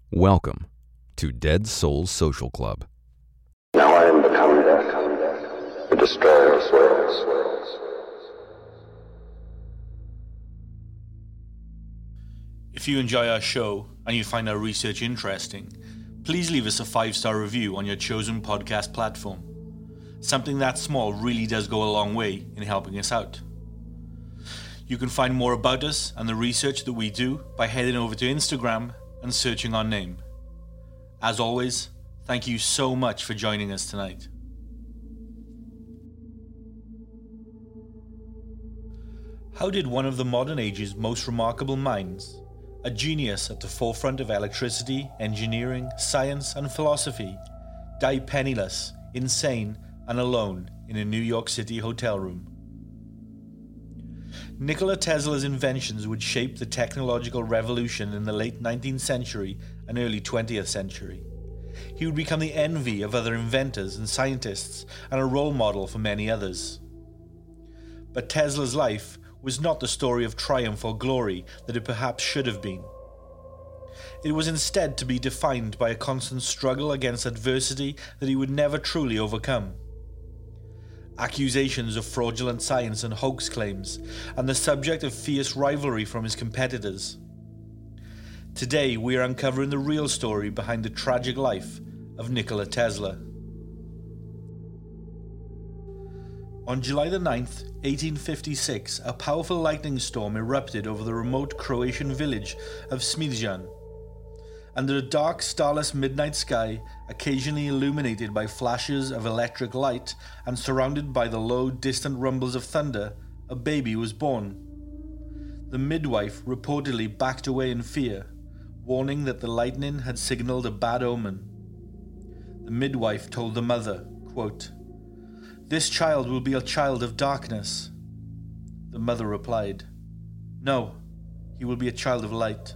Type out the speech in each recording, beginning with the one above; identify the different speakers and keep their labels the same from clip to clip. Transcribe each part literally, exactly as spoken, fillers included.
Speaker 1: Welcome to Dead Souls Social Club.
Speaker 2: Now I am become death, the destroyer of worlds.
Speaker 3: If you enjoy our show and you find our research interesting, please leave us a five-star review on your chosen podcast platform. Something that small really does go a long way in helping us out. You can find more about us and the research that we do by heading over to Instagram and searching our name. As always, thank you so much for joining us tonight. How did one of the modern age's most remarkable minds, a genius at the forefront of electricity, engineering, science, and philosophy, die penniless, insane, and alone in a New York City hotel room? Nikola Tesla's inventions would shape the technological revolution in the late nineteenth century and early twentieth century. He would become the envy of other inventors and scientists and a role model for many others. But Tesla's life was not the story of triumph or glory that it perhaps should have been. It was instead to be defined by a constant struggle against adversity that he would never truly overcome. Accusations of fraudulent science and hoax claims, and the subject of fierce rivalry from his competitors. Today we are uncovering the real story behind the tragic life of Nikola Tesla. On July the ninth, eighteen fifty-six, a powerful lightning storm erupted over the remote Croatian village of Smiljan. Under a dark, starless midnight sky, occasionally illuminated by flashes of electric light and surrounded by the low, distant rumbles of thunder, a baby was born. The midwife reportedly backed away in fear, warning that the lightning had signaled a bad omen. The midwife told the mother, quote, "This child will be a child of darkness." The mother replied, "No, he will be a child of light."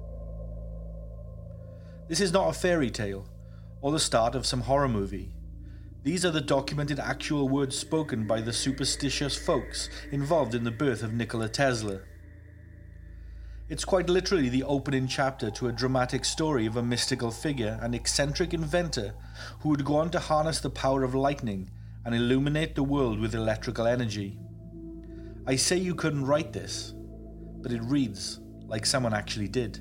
Speaker 3: This is not a fairy tale, or the start of some horror movie. These are the documented actual words spoken by the superstitious folks involved in the birth of Nikola Tesla. It's quite literally the opening chapter to a dramatic story of a mystical figure and eccentric inventor who would go on to harness the power of lightning and illuminate the world with electrical energy. I say you couldn't write this, but it reads like someone actually did.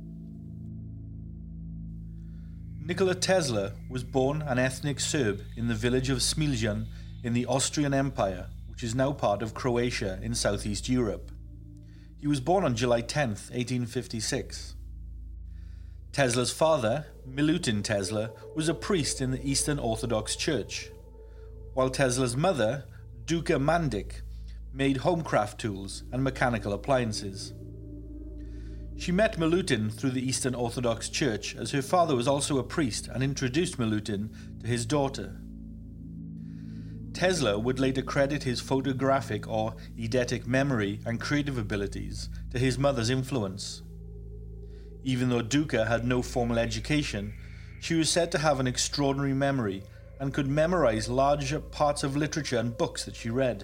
Speaker 3: Nikola Tesla was born an ethnic Serb in the village of Smiljan in the Austrian Empire, which is now part of Croatia in southeast Europe. He was born on July tenth, eighteen fifty-six. Tesla's father, Milutin Tesla, was a priest in the Eastern Orthodox Church, while Tesla's mother, Duka Mandic, made homecraft tools and mechanical appliances. She met Milutin through the Eastern Orthodox Church, as her father was also a priest and introduced Milutin to his daughter. Tesla would later credit his photographic or eidetic memory and creative abilities to his mother's influence. Even though Duka had no formal education, she was said to have an extraordinary memory and could memorize large parts of literature and books that she read.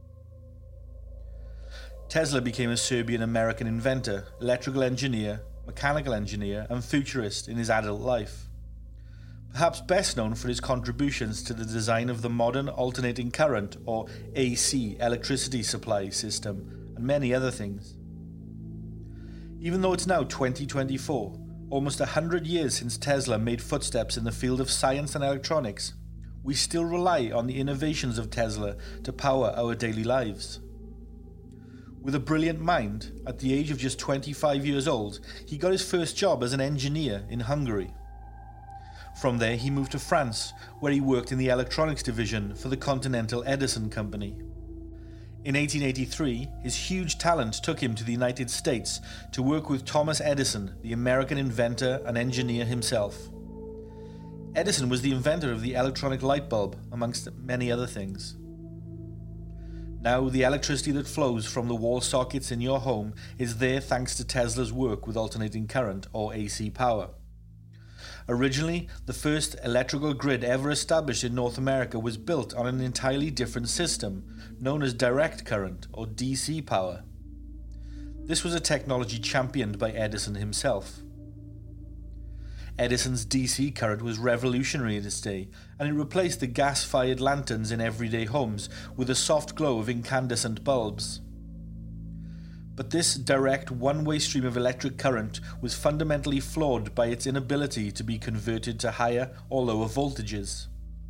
Speaker 3: Tesla became a Serbian-American inventor, electrical engineer, mechanical engineer, and futurist in his adult life. Perhaps best known for his contributions to the design of the modern alternating current, or A C, electricity supply system, and many other things. Even though it's now twenty twenty-four, almost a hundred years since Tesla made footsteps in the field of science and electronics, we still rely on the innovations of Tesla to power our daily lives. With a brilliant mind, at the age of just twenty-five years old, he got his first job as an engineer in Hungary. From there, he moved to France, where he worked in the electronics division for the Continental Edison Company. In eighteen eighty-three, his huge talent took him to the United States to work with Thomas Edison, the American inventor and engineer himself. Edison was the inventor of the electronic light bulb, amongst many other things. Now, the electricity that flows from the wall sockets in your home is there thanks to Tesla's work with alternating current, or A C power. Originally, the first electrical grid ever established in North America was built on an entirely different system, known as direct current, or D C power. This was a technology championed by Edison himself. Edison's D C current was revolutionary in its day, and it replaced the gas-fired lanterns in everyday homes with a soft glow of incandescent bulbs. But this direct one-way stream of electric current was fundamentally flawed by its inability to be converted to higher or lower voltages.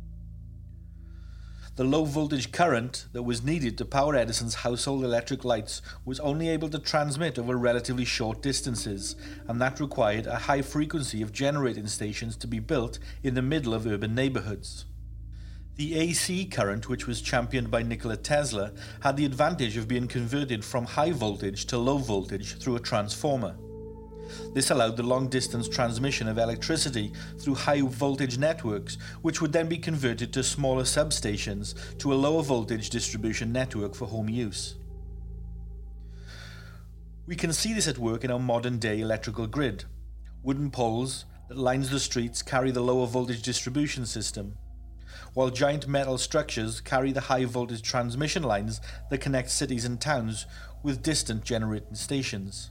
Speaker 3: The low-voltage current that was needed to power Edison's household electric lights was only able to transmit over relatively short distances, and that required a high frequency of generating stations to be built in the middle of urban neighborhoods. The A C current, which was championed by Nikola Tesla, had the advantage of being converted from high voltage to low voltage through a transformer. This allowed the long-distance transmission of electricity through high-voltage networks, which would then be converted to smaller substations to a lower-voltage distribution network for home use. We can see this at work in our modern-day electrical grid. Wooden poles that lines the streets carry the lower-voltage distribution system, while giant metal structures carry the high-voltage transmission lines that connect cities and towns with distant generating stations.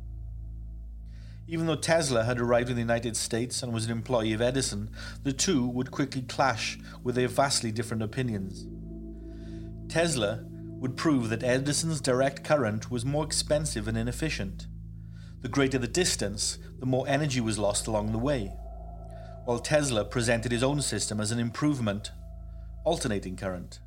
Speaker 3: Even though Tesla had arrived in the United States and was an employee of Edison, the two would quickly clash with their vastly different opinions. Tesla would prove that Edison's direct current was more expensive and inefficient. The greater the distance, the more energy was lost along the way, while Tesla presented his own system as an improvement, alternating current.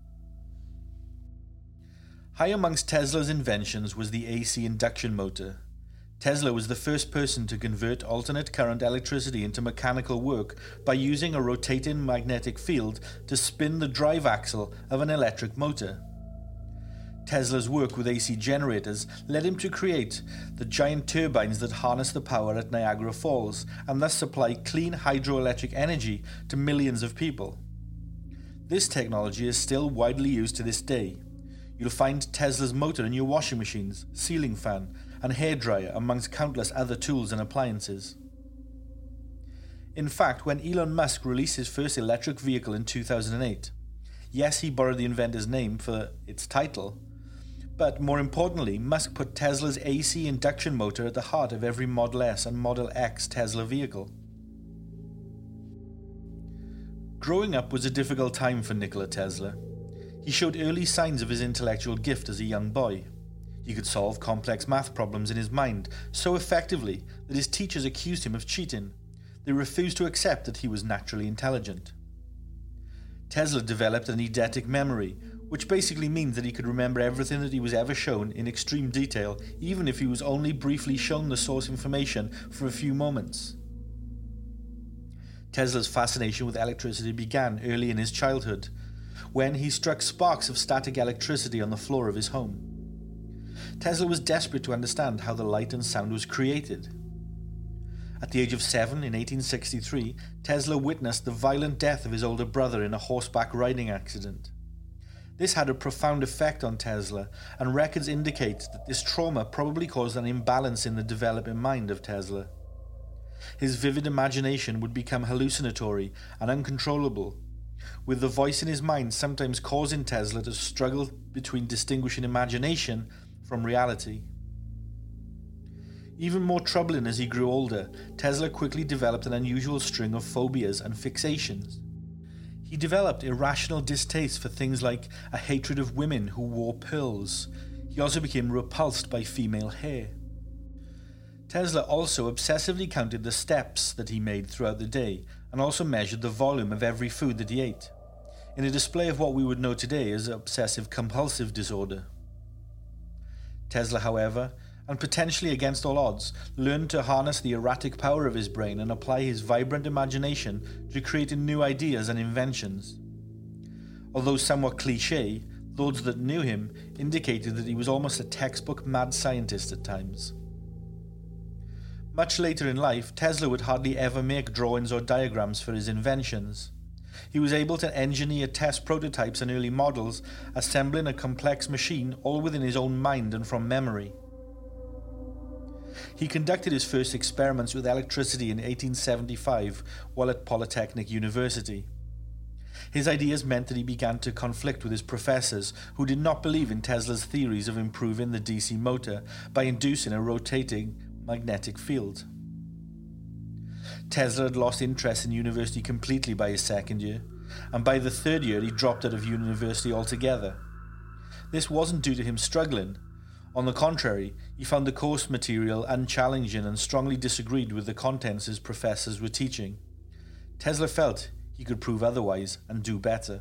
Speaker 3: High amongst Tesla's inventions was the A C induction motor. Tesla was the first person to convert alternate current electricity into mechanical work by using a rotating magnetic field to spin the drive axle of an electric motor. Tesla's work with A C generators led him to create the giant turbines that harness the power at Niagara Falls and thus supply clean hydroelectric energy to millions of people. This technology is still widely used to this day. You'll find Tesla's motor in your washing machines, ceiling fan, and hairdryer amongst countless other tools and appliances. In fact, when Elon Musk released his first electric vehicle in two thousand eight, yes, he borrowed the inventor's name for its title, but more importantly, Musk put Tesla's A C induction motor at the heart of every Model S and Model X Tesla vehicle. Growing up was a difficult time for Nikola Tesla. He showed early signs of his intellectual gift as a young boy. He could solve complex math problems in his mind so effectively that his teachers accused him of cheating. They refused to accept that he was naturally intelligent. Tesla developed an eidetic memory, which basically means that he could remember everything that he was ever shown in extreme detail, even if he was only briefly shown the source information for a few moments. Tesla's fascination with electricity began early in his childhood, when he struck sparks of static electricity on the floor of his home. Tesla was desperate to understand how the light and sound was created. At the age of seven, in eighteen sixty-three, Tesla witnessed the violent death of his older brother in a horseback riding accident. This had a profound effect on Tesla, and records indicate that this trauma probably caused an imbalance in the developing mind of Tesla. His vivid imagination would become hallucinatory and uncontrollable, with the voice in his mind sometimes causing Tesla to struggle between distinguishing imagination from reality. Even more troubling as he grew older, Tesla quickly developed an unusual string of phobias and fixations. He developed irrational distaste for things like a hatred of women who wore pearls. He also became repulsed by female hair. Tesla also obsessively counted the steps that he made throughout the day and also measured the volume of every food that he ate, in a display of what we would know today as obsessive-compulsive disorder. Tesla, however, and potentially against all odds, learned to harness the erratic power of his brain and apply his vibrant imagination to creating new ideas and inventions. Although somewhat cliché, those that knew him indicated that he was almost a textbook mad scientist at times. Much later in life, Tesla would hardly ever make drawings or diagrams for his inventions. He was able to engineer test prototypes and early models, assembling a complex machine all within his own mind and from memory. He conducted his first experiments with electricity in eighteen seventy-five while at Polytechnic University. His ideas meant that he began to conflict with his professors, who did not believe in Tesla's theories of improving the D C motor by inducing a rotating magnetic field. Tesla had lost interest in university completely by his second year, and by the third year he dropped out of university altogether. This wasn't due to him struggling. On the contrary, he found the course material unchallenging and strongly disagreed with the contents his professors were teaching. Tesla felt he could prove otherwise and do better.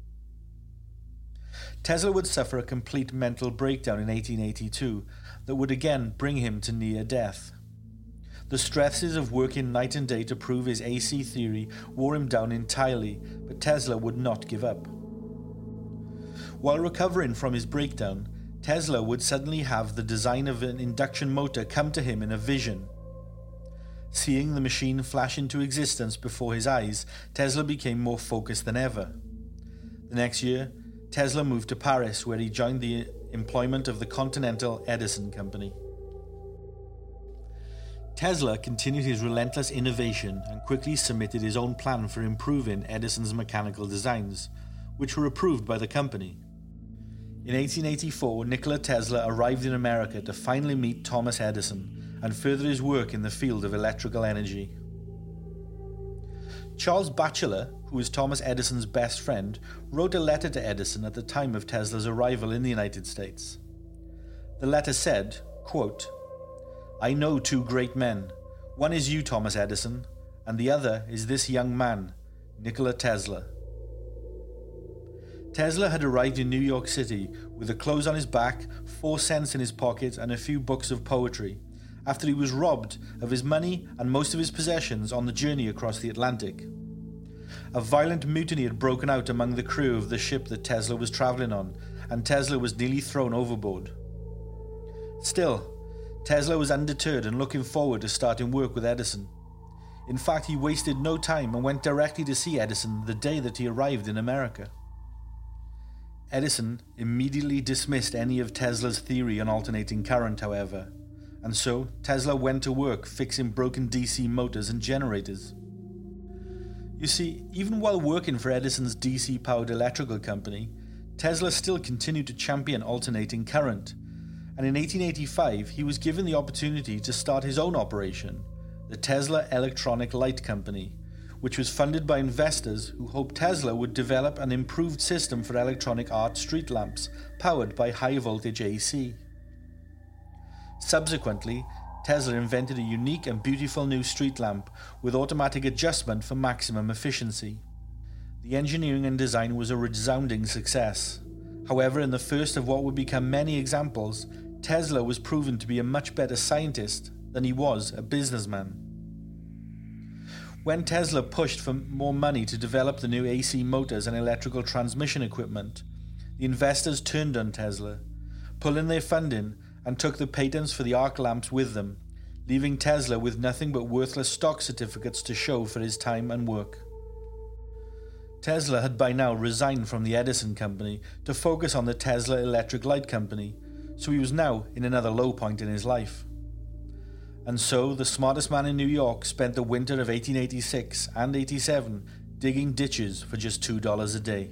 Speaker 3: Tesla would suffer a complete mental breakdown in eighteen eighty-two that would again bring him to near death. The stresses of working night and day to prove his A C theory wore him down entirely, but Tesla would not give up. While recovering from his breakdown, Tesla would suddenly have the design of an induction motor come to him in a vision. Seeing the machine flash into existence before his eyes, Tesla became more focused than ever. The next year, Tesla moved to Paris, where he joined the employment of the Continental Edison Company. Tesla continued his relentless innovation and quickly submitted his own plan for improving Edison's mechanical designs, which were approved by the company. In eighteen eighty-four, Nikola Tesla arrived in America to finally meet Thomas Edison and further his work in the field of electrical energy. Charles Batchelor, who was Thomas Edison's best friend, wrote a letter to Edison at the time of Tesla's arrival in the United States. The letter said, quote, "I know two great men. One is you, Thomas Edison, and the other is this young man, Nikola Tesla." Tesla had arrived in New York City with the clothes on his back, four cents in his pocket, and a few books of poetry, after he was robbed of his money and most of his possessions on the journey across the Atlantic. A violent mutiny had broken out among the crew of the ship that Tesla was traveling on, and Tesla was nearly thrown overboard. Still, Tesla was undeterred and looking forward to starting work with Edison. In fact, he wasted no time and went directly to see Edison the day that he arrived in America. Edison immediately dismissed any of Tesla's theory on alternating current, however, and so Tesla went to work fixing broken D C motors and generators. You see, even while working for Edison's D C-powered electrical company, Tesla still continued to champion alternating current, and in eighteen eighty-five he was given the opportunity to start his own operation, the Tesla Electronic Light Company, which was funded by investors who hoped Tesla would develop an improved system for electronic arc street lamps powered by high-voltage A C. Subsequently, Tesla invented a unique and beautiful new street lamp with automatic adjustment for maximum efficiency. The engineering and design was a resounding success. However, in the first of what would become many examples, Tesla was proven to be a much better scientist than he was a businessman. When Tesla pushed for more money to develop the new A C motors and electrical transmission equipment, the investors turned on Tesla, pulling their funding and took the patents for the arc lamps with them, leaving Tesla with nothing but worthless stock certificates to show for his time and work. Tesla had by now resigned from the Edison Company to focus on the Tesla Electric Light Company, so he was now in another low point in his life. And so the smartest man in New York spent the winter of eighteen eighty-six and eighty-seven digging ditches for just two dollars a day.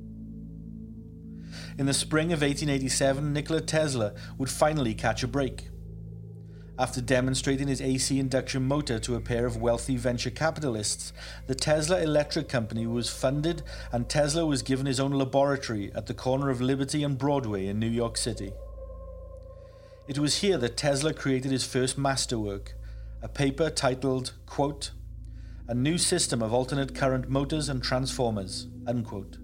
Speaker 3: In the spring of eighteen eighty-seven, Nikola Tesla would finally catch a break. After demonstrating his A C induction motor to a pair of wealthy venture capitalists, the Tesla Electric Company was funded and Tesla was given his own laboratory at the corner of Liberty and Broadway in New York City. It was here that Tesla created his first masterwork, a paper titled, quote, "A New System of Alternate Current Motors and Transformers," unquote.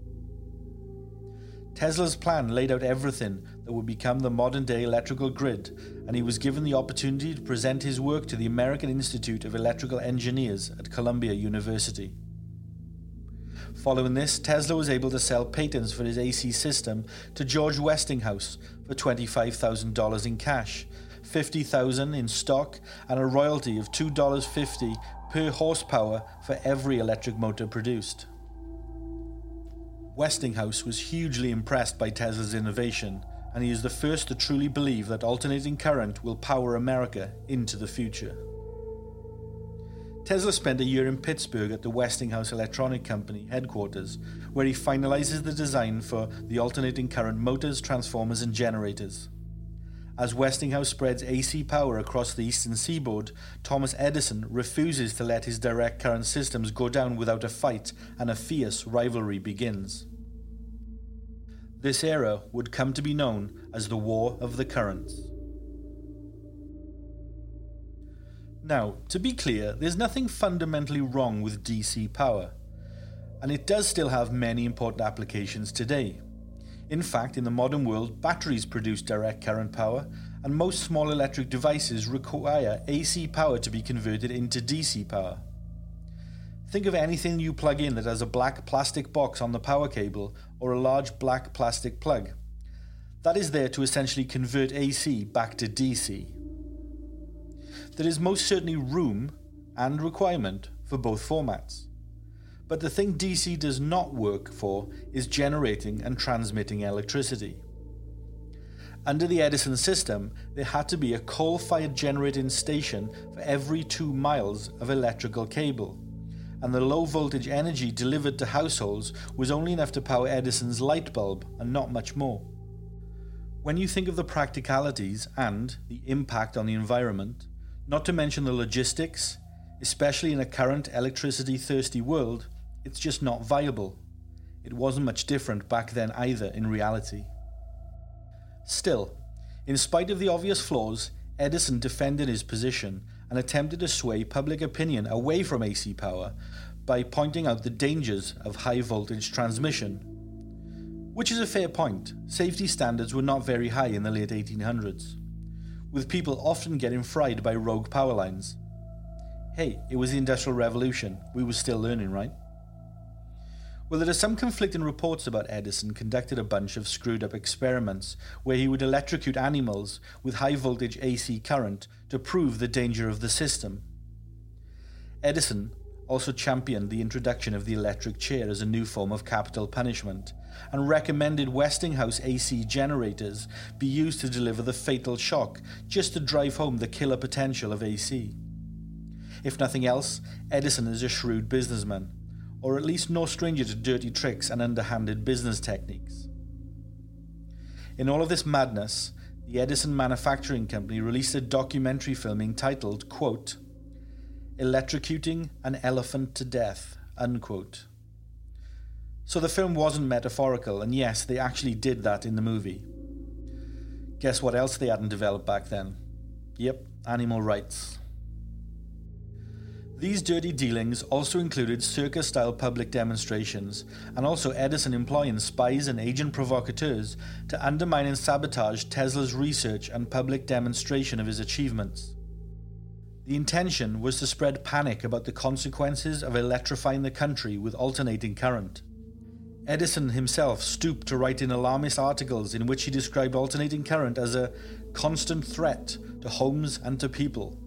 Speaker 3: Tesla's plan laid out everything that would become the modern-day electrical grid, and he was given the opportunity to present his work to the American Institute of Electrical Engineers at Columbia University. Following this, Tesla was able to sell patents for his A C system to George Westinghouse for twenty-five thousand dollars in cash, fifty thousand dollars in stock, and a royalty of two dollars and fifty cents per horsepower for every electric motor produced. Westinghouse was hugely impressed by Tesla's innovation, and he is the first to truly believe that alternating current will power America into the future. Tesla spent a year in Pittsburgh at the Westinghouse Electronic Company headquarters, where he finalizes the design for the alternating current motors, transformers, and generators. As Westinghouse spreads A C power across the eastern seaboard, Thomas Edison refuses to let his direct current systems go down without a fight, and a fierce rivalry begins. This era would come to be known as the War of the Currents. Now, to be clear, there's nothing fundamentally wrong with D C power, and it does still have many important applications today. In fact, in the modern world, batteries produce direct current power, and most small electric devices require A C power to be converted into D C power. Think of anything you plug in that has a black plastic box on the power cable or a large black plastic plug. That is there to essentially convert A C back to D C. There is most certainly room and requirement for both formats. But the thing D C does not work for is generating and transmitting electricity. Under the Edison system, there had to be a coal-fired generating station for every two miles of electrical cable, and the low-voltage energy delivered to households was only enough to power Edison's light bulb and not much more. When you think of the practicalities and the impact on the environment, not to mention the logistics, especially in a current electricity-thirsty world, it's just not viable. It wasn't much different back then either in reality. Still, in spite of the obvious flaws, Edison defended his position and attempted to sway public opinion away from A C power by pointing out the dangers of high voltage transmission. Which is a fair point. Safety standards were not very high in the late eighteen hundreds, with people often getting fried by rogue power lines. Hey, it was the Industrial Revolution. We were still learning, right? Well, there are some conflicting reports about Edison conducted a bunch of screwed up experiments where he would electrocute animals with high voltage A C current to prove the danger of the system. Edison also championed the introduction of the electric chair as a new form of capital punishment, and recommended Westinghouse A C generators be used to deliver the fatal shock just to drive home the killer potential of A C. If nothing else, Edison is a shrewd businessman, or at least no stranger to dirty tricks and underhanded business techniques. In all of this madness, the Edison Manufacturing Company released a documentary film entitled, quote, "Electrocuting an Elephant to Death," unquote. So the film wasn't metaphorical, and yes, they actually did that in the movie. Guess what else they hadn't developed back then? Yep, animal rights. These dirty dealings also included circus-style public demonstrations, and also Edison employing spies and agent provocateurs to undermine and sabotage Tesla's research and public demonstration of his achievements. The intention was to spread panic about the consequences of electrifying the country with alternating current. Edison himself stooped to write in alarmist articles in which he described alternating current as a constant threat to homes and to people.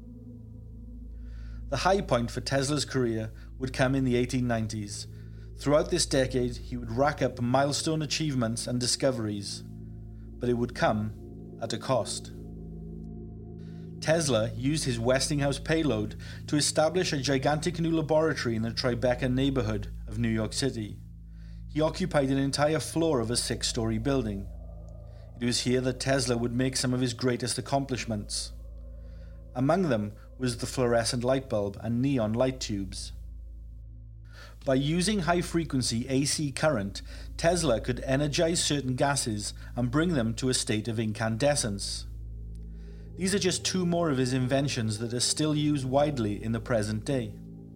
Speaker 3: The high point for Tesla's career would come in the eighteen nineties. Throughout this decade, he would rack up milestone achievements and discoveries, but it would come at a cost. Tesla used his Westinghouse payload to establish a gigantic new laboratory in the Tribeca neighborhood of New York City. He occupied an entire floor of a six-story building. It was here that Tesla would make some of his greatest accomplishments. Among them was the fluorescent light bulb and neon light tubes. By using high-frequency A C current, Tesla could energize certain gases and bring them to a state of incandescence. These are just two more of his inventions that are still used widely in the present day.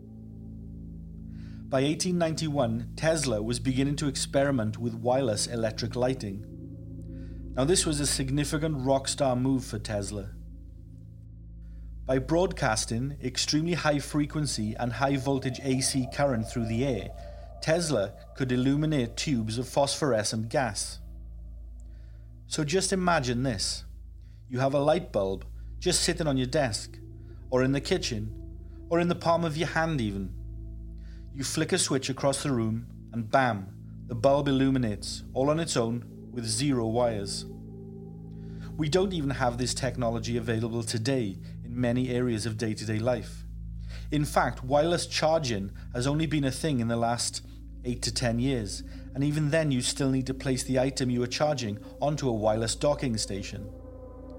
Speaker 3: By eighteen ninety-one, Tesla was beginning to experiment with wireless electric lighting. Now, this was a significant rock star move for Tesla. By broadcasting extremely high frequency and high voltage A C current through the air, Tesla could illuminate tubes of phosphorescent gas. So just imagine this. You have a light bulb just sitting on your desk, or in the kitchen, or in the palm of your hand even. You flick a switch across the room and bam, the bulb illuminates, all on its own, with zero wires. We don't even have this technology available today in many areas of day-to-day life. In fact, wireless charging has only been a thing in the last eight to ten years, and even then you still need to place the item you are charging onto a wireless docking station.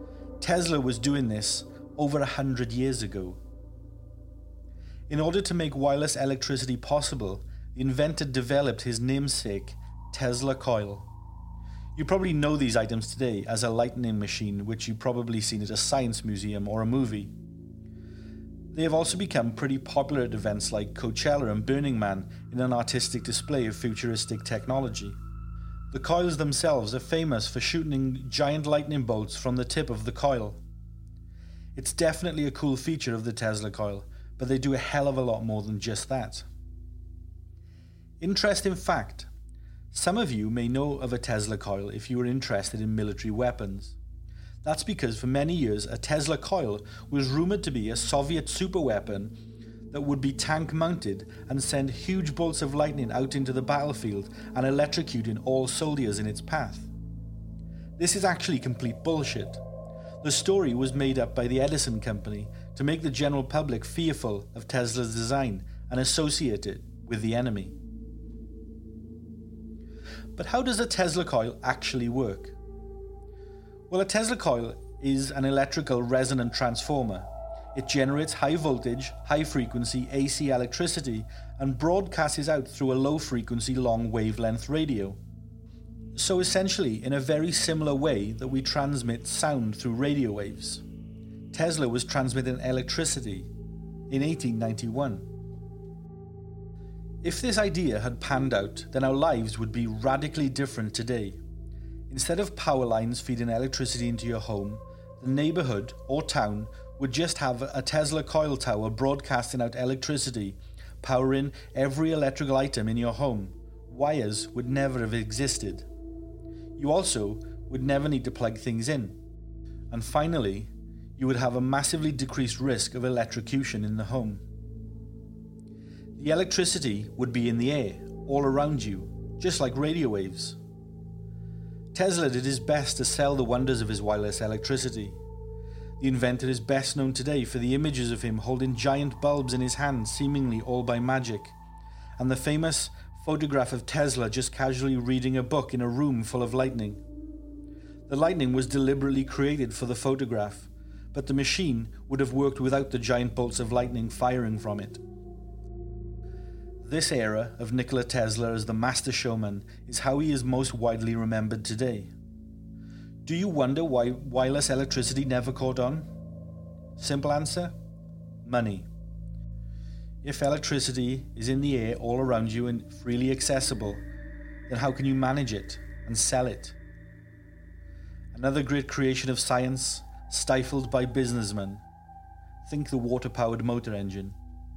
Speaker 3: Tesla was doing this over a hundred years ago. In order to make wireless electricity possible, the inventor developed his namesake, Tesla coil. You probably know these items today as a lightning machine, which you've probably seen at a science museum or a movie. They have also become pretty popular at events like Coachella and Burning Man in an artistic display of futuristic technology. The coils themselves are famous for shooting giant lightning bolts from the tip of the coil. It's definitely a cool feature of the Tesla coil, but they do a hell of a lot more than just that. Interesting fact, some of you may know of a Tesla coil if you are interested in military weapons. That's because for many years a Tesla coil was rumoured to be a Soviet superweapon that would be tank mounted and send huge bolts of lightning out into the battlefield and electrocuting all soldiers in its path. This is actually complete bullshit. The story was made up by the Edison Company to make the general public fearful of Tesla's design and associate it with the enemy. But how does a Tesla coil actually work? Well, a Tesla coil is an electrical resonant transformer. It generates high voltage, high frequency A C electricity and broadcasts out through a low frequency long wavelength radio. So essentially, in a very similar way that we transmit sound through radio waves. Tesla was transmitting electricity in eighteen ninety-one. If this idea had panned out, then our lives would be radically different today. Instead of power lines feeding electricity into your home, the neighborhood or town would just have a Tesla coil tower broadcasting out electricity, powering every electrical item in your home. Wires would never have existed. You also would never need to plug things in. And finally, you would have a massively decreased risk of electrocution in the home. The electricity would be in the air, all around you, just like radio waves. Tesla did his best to sell the wonders of his wireless electricity. The inventor is best known today for the images of him holding giant bulbs in his hands, seemingly all by magic, and the famous photograph of Tesla just casually reading a book in a room full of lightning. The lightning was deliberately created for the photograph, but the machine would have worked without the giant bolts of lightning firing from it. This era of Nikola Tesla as the master showman is how he is most widely remembered today. Do you wonder why wireless electricity never caught on? Simple answer: money. If electricity is in the air all around you and freely accessible, then how can you manage it and sell it? Another great creation of science, stifled by businessmen. Think the water-powered motor engine.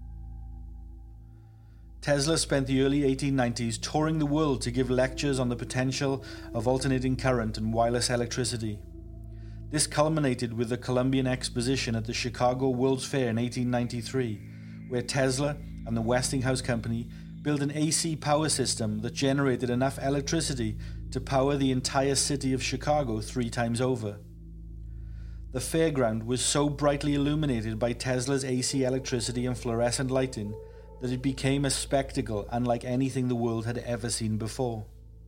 Speaker 3: Tesla spent the early eighteen nineties touring the world to give lectures on the potential of alternating current and wireless electricity. This culminated with the Columbian Exposition at the Chicago World's Fair in eighteen ninety-three, where Tesla and the Westinghouse Company built an A C power system that generated enough electricity to power the entire city of Chicago three times over. The fairground was so brightly illuminated by Tesla's A C electricity and fluorescent lighting that it became a spectacle unlike anything the world had ever seen before.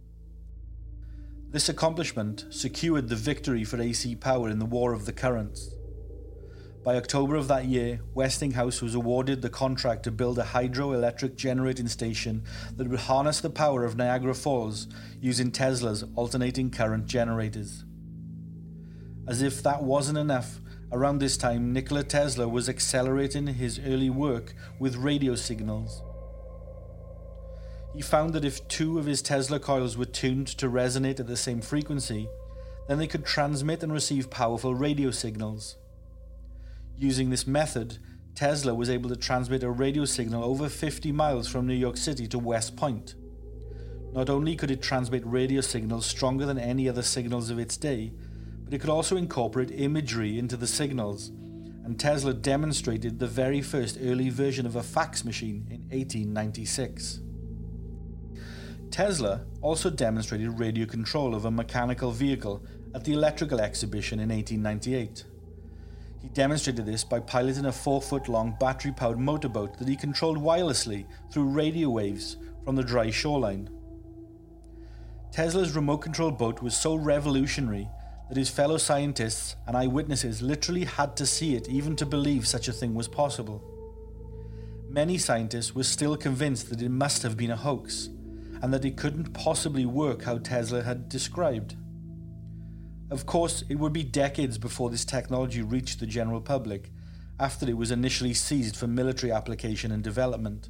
Speaker 3: This accomplishment secured the victory for A C power in the War of the Currents. By October of that year, Westinghouse was awarded the contract to build a hydroelectric generating station that would harness the power of Niagara Falls using Tesla's alternating current generators. As if that wasn't enough, around this time Nikola Tesla was accelerating his early work with radio signals. He found that if two of his Tesla coils were tuned to resonate at the same frequency, then they could transmit and receive powerful radio signals. Using this method, Tesla was able to transmit a radio signal over fifty miles from New York City to West Point. Not only could it transmit radio signals stronger than any other signals of its day, but it could also incorporate imagery into the signals, and Tesla demonstrated the very first early version of a fax machine in eighteen ninety-six. Tesla also demonstrated radio control of a mechanical vehicle at the Electrical Exhibition in eighteen ninety-eight. He demonstrated this by piloting a four-foot-long battery-powered motorboat that he controlled wirelessly through radio waves from the dry shoreline. Tesla's remote-controlled boat was so revolutionary that his fellow scientists and eyewitnesses literally had to see it even to believe such a thing was possible. Many scientists were still convinced that it must have been a hoax, and that it couldn't possibly work how Tesla had described. Of course, it would be decades before this technology reached the general public, after it was initially seized for military application and development.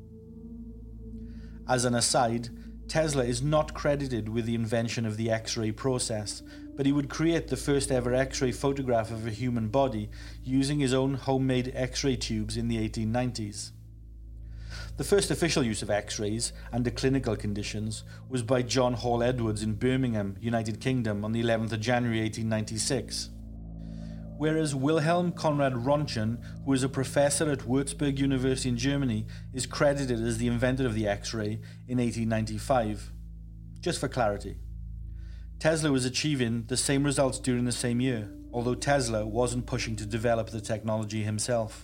Speaker 3: As an aside, Tesla is not credited with the invention of the X-ray process, but he would create the first ever X-ray photograph of a human body using his own homemade X-ray tubes in the eighteen nineties. The first official use of X-rays under clinical conditions was by John Hall Edwards in Birmingham, United Kingdom on the eleventh of January eighteen ninety-six. Whereas Wilhelm Conrad Röntgen, who was a professor at Würzburg University in Germany, is credited as the inventor of the X-ray in eighteen ninety-five. Just for clarity. Tesla was achieving the same results during the same year, although Tesla wasn't pushing to develop the technology himself.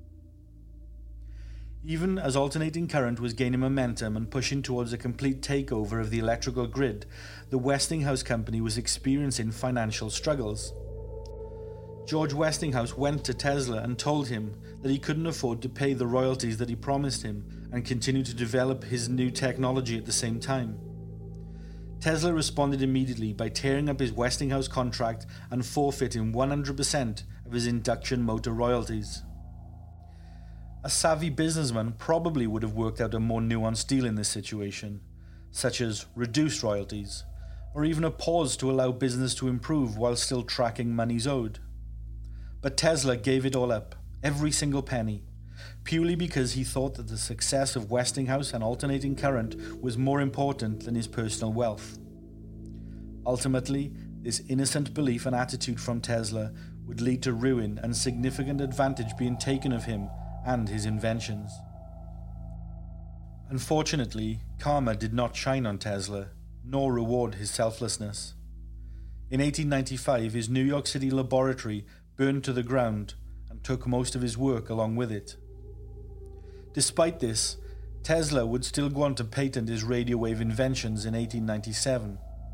Speaker 3: Even as alternating current was gaining momentum and pushing towards a complete takeover of the electrical grid, the Westinghouse company was experiencing financial struggles. George Westinghouse went to Tesla and told him that he couldn't afford to pay the royalties that he promised him and continue to develop his new technology at the same time. Tesla responded immediately by tearing up his Westinghouse contract and forfeiting one hundred percent of his induction motor royalties. A savvy businessman probably would have worked out a more nuanced deal in this situation, such as reduced royalties, or even a pause to allow business to improve while still tracking monies owed. But Tesla gave it all up, every single penny, purely because he thought that the success of Westinghouse and alternating current was more important than his personal wealth. Ultimately, this innocent belief and attitude from Tesla would lead to ruin and significant advantage being taken of him and his inventions. Unfortunately, karma did not shine on Tesla, nor reward his selflessness. In eighteen ninety-five, his New York City laboratory burned to the ground and took most of his work along with it. Despite this, Tesla would still go on to patent his radio wave inventions in eighteen ninety-seven.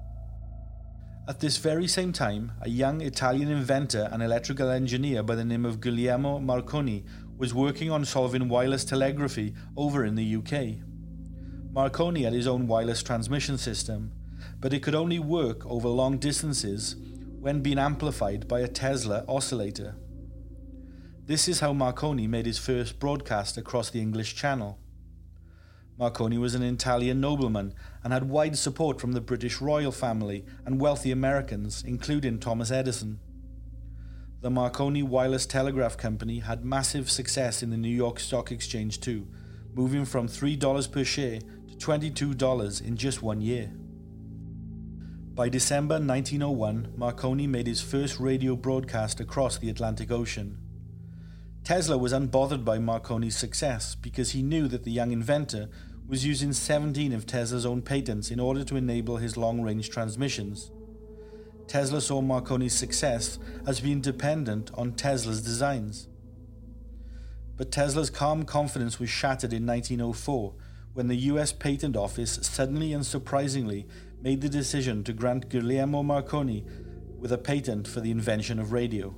Speaker 3: At this very same time, a young Italian inventor and electrical engineer by the name of Guglielmo Marconi was working on solving wireless telegraphy over in the U K. Marconi had his own wireless transmission system, but it could only work over long distances when being amplified by a Tesla oscillator. This is how Marconi made his first broadcast across the English Channel. Marconi was an Italian nobleman and had wide support from the British royal family and wealthy Americans, including Thomas Edison. The Marconi Wireless Telegraph Company had massive success in the New York Stock Exchange too, moving from three dollars per share to twenty-two dollars in just one year. By December nineteen oh one, Marconi made his first radio broadcast across the Atlantic Ocean. Tesla was unbothered by Marconi's success because he knew that the young inventor was using seventeen of Tesla's own patents in order to enable his long-range transmissions. Tesla saw Marconi's success as being dependent on Tesla's designs. But Tesla's calm confidence was shattered in nineteen oh four when the U S Patent Office suddenly and surprisingly made the decision to grant Guglielmo Marconi with a patent for the invention of radio.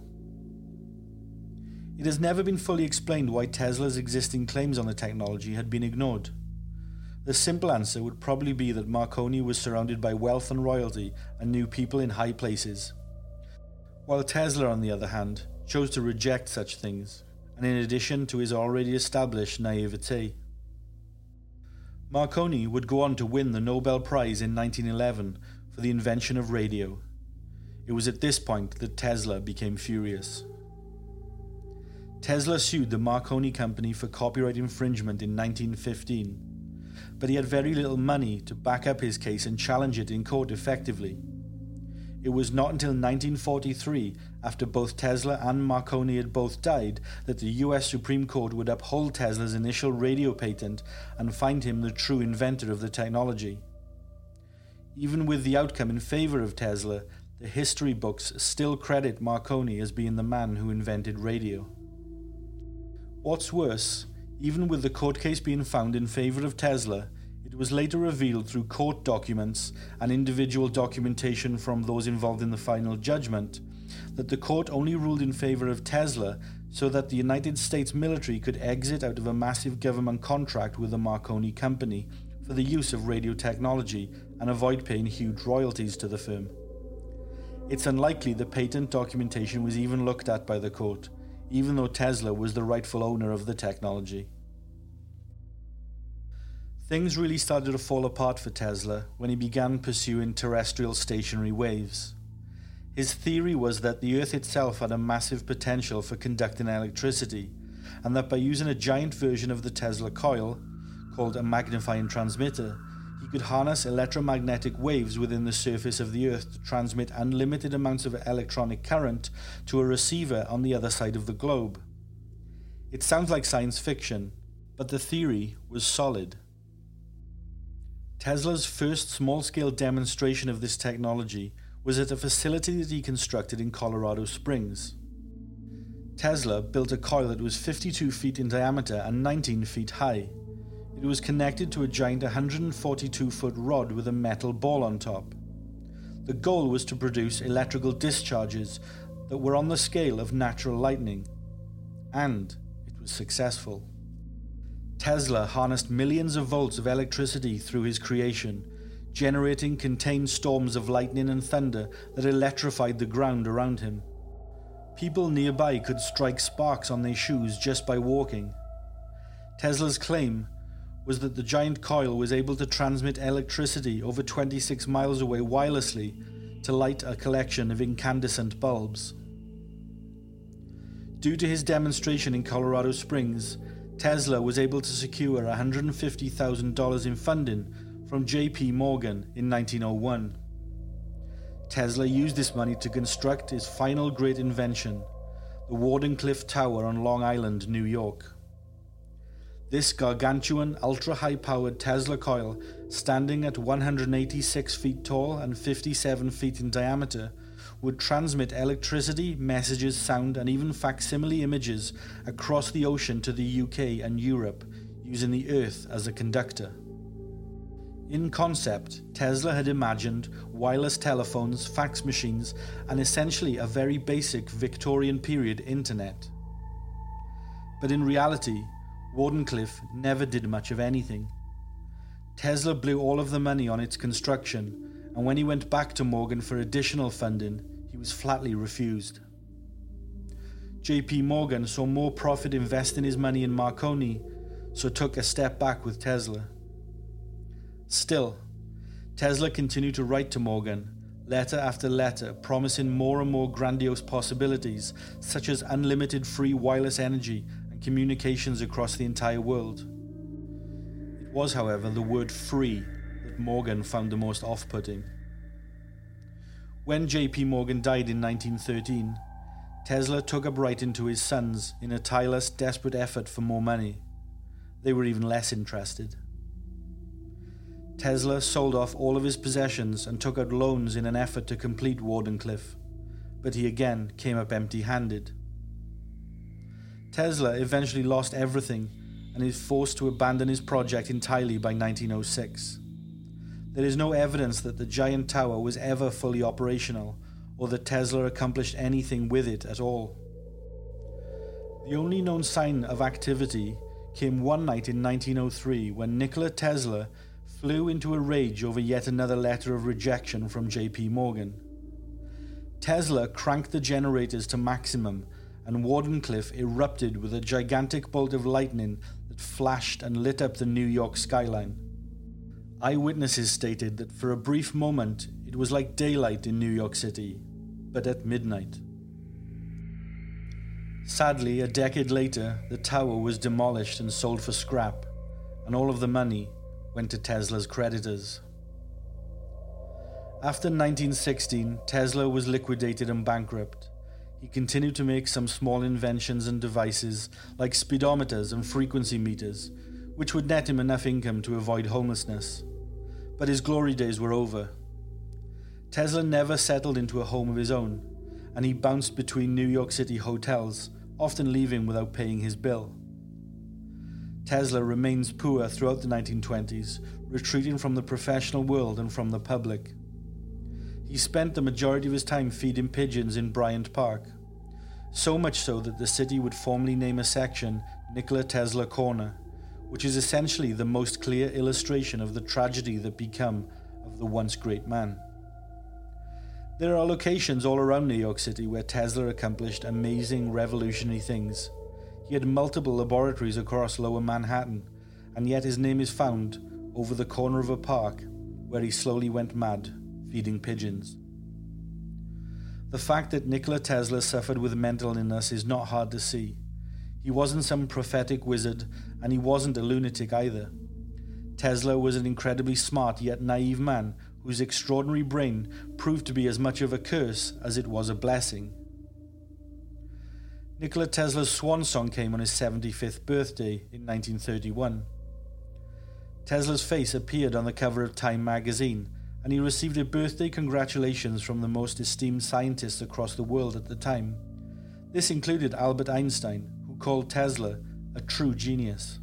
Speaker 3: It has never been fully explained why Tesla's existing claims on the technology had been ignored. The simple answer would probably be that Marconi was surrounded by wealth and royalty and knew people in high places, while Tesla, on the other hand, chose to reject such things, and in addition to his already established naivete. Marconi would go on to win the Nobel Prize in nineteen eleven for the invention of radio. It was at this point that Tesla became furious. Tesla sued the Marconi company for copyright infringement in nineteen fifteen, but he had very little money to back up his case and challenge it in court effectively. It was not until nineteen forty-three, after both Tesla and Marconi had both died, that the U S Supreme Court would uphold Tesla's initial radio patent and find him the true inventor of the technology. Even with the outcome in favor of Tesla, the history books still credit Marconi as being the man who invented radio. What's worse, even with the court case being found in favor of Tesla, It was later revealed through court documents and individual documentation from those involved in the final judgment that the court only ruled in favor of Tesla so that the United States military could exit out of a massive government contract with the Marconi Company for the use of radio technology and avoid paying huge royalties to the firm. It's unlikely the patent documentation was even looked at by the court, even though Tesla was the rightful owner of the technology. Things really started to fall apart for Tesla when he began pursuing terrestrial stationary waves. His theory was that the Earth itself had a massive potential for conducting electricity, and that by using a giant version of the Tesla coil, called a magnifying transmitter, he could harness electromagnetic waves within the surface of the Earth to transmit unlimited amounts of electronic current to a receiver on the other side of the globe. It sounds like science fiction, but the theory was solid. Tesla's first small-scale demonstration of this technology was at a facility that he constructed in Colorado Springs. Tesla built a coil that was fifty-two feet in diameter and nineteen feet high. It was connected to a giant one hundred forty-two foot rod with a metal ball on top. The goal was to produce electrical discharges that were on the scale of natural lightning. And it was successful. Tesla harnessed millions of volts of electricity through his creation, generating contained storms of lightning and thunder that electrified the ground around him. People nearby could strike sparks on their shoes just by walking. Tesla's claim was that the giant coil was able to transmit electricity over twenty-six miles away wirelessly to light a collection of incandescent bulbs. Due to his demonstration in Colorado Springs, Tesla was able to secure one hundred fifty thousand dollars in funding from J P Morgan in nineteen oh one. Tesla used this money to construct his final great invention, the Wardenclyffe Tower on Long Island, New York. This gargantuan, ultra-high-powered Tesla coil, standing at one hundred eighty-six feet tall and fifty-seven feet in diameter, would transmit electricity, messages, sound, and even facsimile images across the ocean to the U K and Europe, using the Earth as a conductor. In concept, Tesla had imagined wireless telephones, fax machines, and essentially a very basic Victorian period internet. But in reality, Wardenclyffe never did much of anything. Tesla blew all of the money on its construction, and when he went back to Morgan for additional funding, he was flatly refused. J P Morgan saw more profit investing his money in Marconi, so took a step back with Tesla. Still, Tesla continued to write to Morgan, letter after letter, promising more and more grandiose possibilities, such as unlimited free wireless energy and communications across the entire world. It was, however, the word free that Morgan found the most off-putting. When J P Morgan died in nineteen thirteen, Tesla took up writing to his sons in a tireless, desperate effort for more money. They were even less interested. Tesla sold off all of his possessions and took out loans in an effort to complete Wardenclyffe, but he again came up empty-handed. Tesla eventually lost everything and is forced to abandon his project entirely by nineteen oh six. There is no evidence that the giant tower was ever fully operational, or that Tesla accomplished anything with it at all. The only known sign of activity came one night in nineteen oh three when Nikola Tesla flew into a rage over yet another letter of rejection from J P Morgan. Tesla cranked the generators to maximum, and Wardenclyffe erupted with a gigantic bolt of lightning that flashed and lit up the New York skyline. Eyewitnesses stated that for a brief moment it was like daylight in New York City, but at midnight. Sadly, a decade later, the tower was demolished and sold for scrap, and all of the money went to Tesla's creditors. After nineteen sixteen, Tesla was liquidated and bankrupt. He continued to make some small inventions and devices like speedometers and frequency meters, which would net him enough income to avoid homelessness. But his glory days were over. Tesla never settled into a home of his own, and he bounced between New York City hotels, often leaving without paying his bill. Tesla remains poor throughout the nineteen twenties, retreating from the professional world and from the public. He spent the majority of his time feeding pigeons in Bryant Park, so much so that the city would formally name a section Nikola Tesla Corner, which is essentially the most clear illustration of the tragedy that became of the once great man. There are locations all around New York City where Tesla accomplished amazing, revolutionary things. He had multiple laboratories across Lower Manhattan, and yet his name is found over the corner of a park where he slowly went mad, feeding pigeons. The fact that Nikola Tesla suffered with mental illness is not hard to see. He wasn't some prophetic wizard, and he wasn't a lunatic either. Tesla was an incredibly smart yet naive man whose extraordinary brain proved to be as much of a curse as it was a blessing. Nikola Tesla's swan song came on his seventy-fifth birthday in nineteen thirty-one. Tesla's face appeared on the cover of Time magazine, and he received a birthday congratulations from the most esteemed scientists across the world at the time. This included Albert Einstein, who called Tesla a true genius.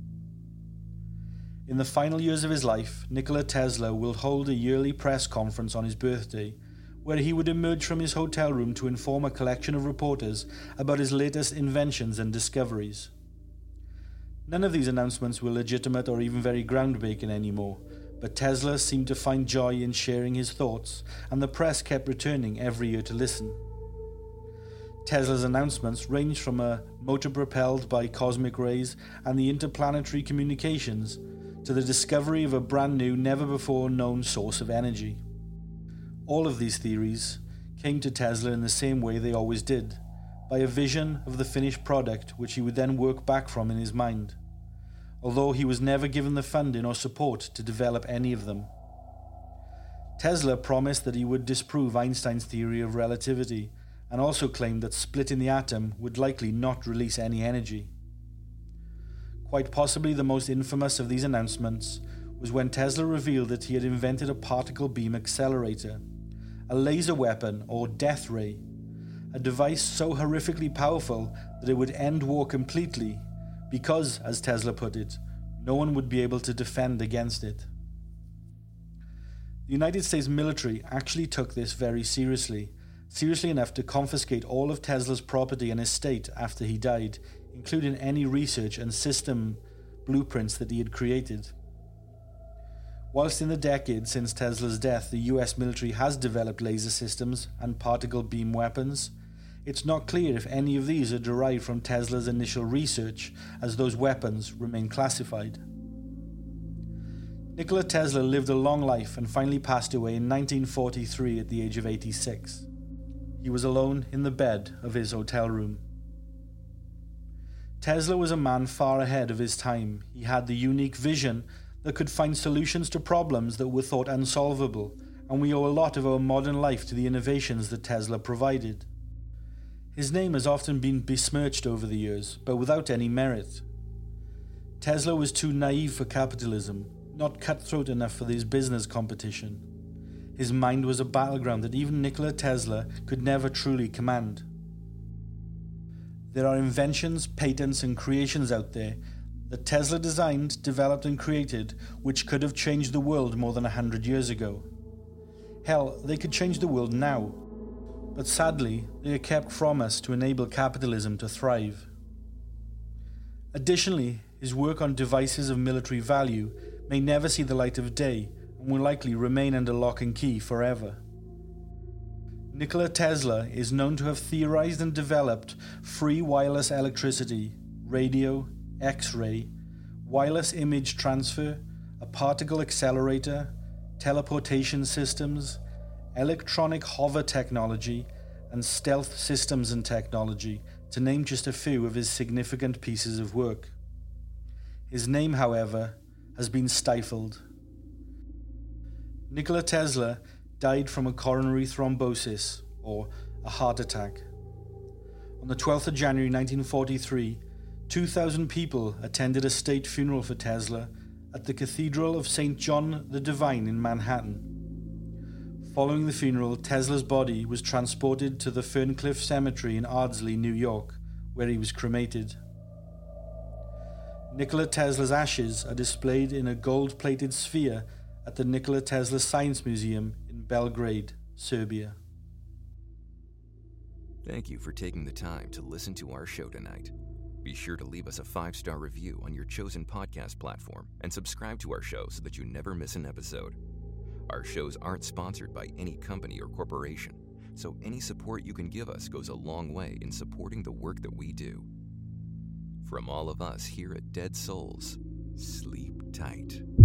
Speaker 3: In the final years of his life, Nikola Tesla will hold a yearly press conference on his birthday, where he would emerge from his hotel room to inform a collection of reporters about his latest inventions and discoveries. None of these announcements were legitimate or even very groundbreaking anymore, but Tesla seemed to find joy in sharing his thoughts, and the press kept returning every year to listen. Tesla's announcements ranged from a motor propelled by cosmic rays and the interplanetary communications to the discovery of a brand new, never-before-known source of energy. All of these theories came to Tesla in the same way they always did, by a vision of the finished product which he would then work back from in his mind, although he was never given the funding or support to develop any of them. Tesla promised that he would disprove Einstein's theory of relativity, and also claimed that splitting the atom would likely not release any energy. Quite possibly the most infamous of these announcements was when Tesla revealed that he had invented a particle beam accelerator, a laser weapon or death ray, a device so horrifically powerful that it would end war completely because, as Tesla put it, no one would be able to defend against it. The United States military actually took this very seriously, seriously enough to confiscate all of Tesla's property and estate after he died, including any research and system blueprints that he had created. Whilst in the decades since Tesla's death the U S military has developed laser systems and particle beam weapons, it's not clear if any of these are derived from Tesla's initial research, as those weapons remain classified. Nikola Tesla lived a long life and finally passed away in nineteen forty-three at the age of eighty-six. He was alone in the bed of his hotel room. Tesla was a man far ahead of his time. He had the unique vision that could find solutions to problems that were thought unsolvable, and we owe a lot of our modern life to the innovations that Tesla provided. His name has often been besmirched over the years, but without any merit. Tesla was too naive for capitalism, not cutthroat enough for his business competition. His mind was a battleground that even Nikola Tesla could never truly command. There are inventions, patents, and creations out there that Tesla designed, developed, and created, which could have changed the world more than a hundred years ago. Hell, they could change the world now. But sadly, they are kept from us to enable capitalism to thrive. Additionally, his work on devices of military value may never see the light of day and will likely remain under lock and key forever. Nikola Tesla is known to have theorized and developed free wireless electricity, radio, X-ray, wireless image transfer, a particle accelerator, teleportation systems, electronic hover technology, and stealth systems and technology, to name just a few of his significant pieces of work. His name, however, has been stifled. Nikola Tesla died from a coronary thrombosis, or a heart attack. On the twelfth of January nineteen forty-three, two thousand people attended a state funeral for Tesla at the Cathedral of Saint John the Divine in Manhattan. Following the funeral, Tesla's body was transported to the Ferncliff Cemetery in Ardsley, New York, where he was cremated. Nikola Tesla's ashes are displayed in a gold-plated sphere at the Nikola Tesla Science Museum in Belgrade, Serbia.
Speaker 1: Thank you for taking the time to listen to our show tonight. Be sure to leave us a five-star review on your chosen podcast platform and subscribe to our show so that you never miss an episode. Our shows aren't sponsored by any company or corporation, so any support you can give us goes a long way in supporting the work that we do. From all of us here at Dead Souls, sleep tight.